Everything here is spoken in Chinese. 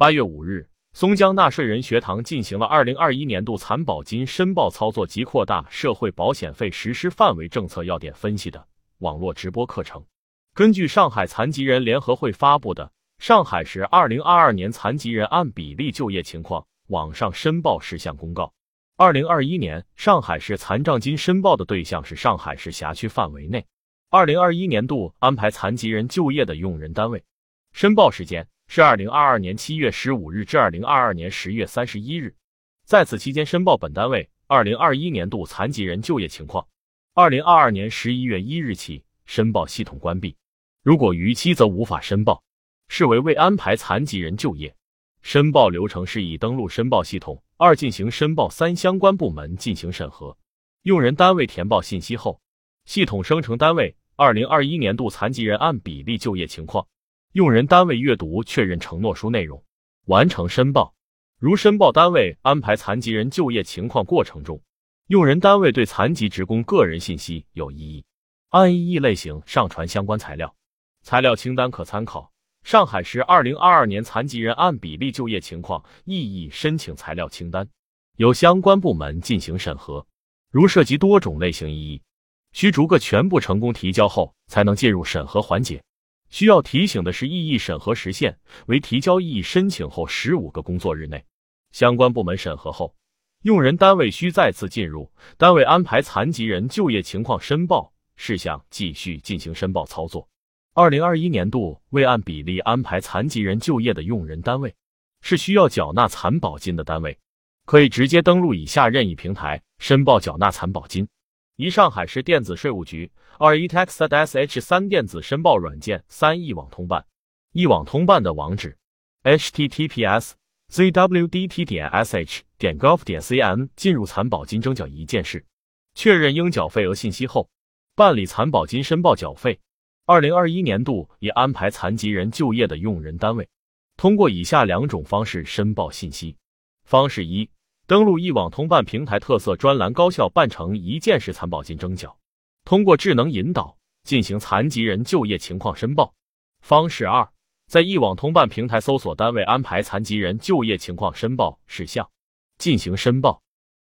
8月5日，松江纳税人学堂进行了2021年度残保金申报操作及扩大社会保险费实施范围政策要点分析的网络直播课程。根据上海残疾人联合会发布的《上海市2022年残疾人按比例就业情况网上申报事项公告》，2021年上海市残障金申报的对象是上海市辖区范围内2021年度安排残疾人就业的用人单位。申报时间是2022年7月15日至2022年10月31日。在此期间申报本单位2021年度残疾人就业情况。2022年11月1日起，申报系统关闭。如果逾期则无法申报，视为未安排残疾人就业。申报流程是以登录申报系统，2进行申报，3相关部门进行审核。用人单位填报信息后，系统生成单位2021年度残疾人按比例就业情况。用人单位阅读确认承诺书内容，完成申报。如申报单位安排残疾人就业情况过程中，用人单位对残疾职工个人信息有异议，按异议类型上传相关材料。材料清单可参考上海市2022年残疾人按比例就业情况异议申请材料清单，由相关部门进行审核。如涉及多种类型异议，需逐个全部成功提交后才能进入审核环节。需要提醒的是，异议审核时限为提交异议申请后15个工作日内。相关部门审核后，用人单位需再次进入单位安排残疾人就业情况申报事项，继续进行申报操作。2021年度未按比例安排残疾人就业的用人单位是需要缴纳残保金的单位，可以直接登录以下任意平台申报缴纳残保金：一、上海市电子税务局；2、e-tax@sh； 3、电子申报软件；4、一网通办。一网通办的网址 https://zwdt.sh.gov.cn。 进入残保金征缴一件事，确认应缴费额信息后，办理残保金申报缴费。2021年度已安排残疾人就业的用人单位，通过以下2种方式申报信息。方式1，登录一网通办平台特色专栏，高效办成一件事残保金征缴，通过智能引导进行残疾人就业情况申报。方式2，在一网通办平台搜索单位安排残疾人就业情况申报事项，进行申报。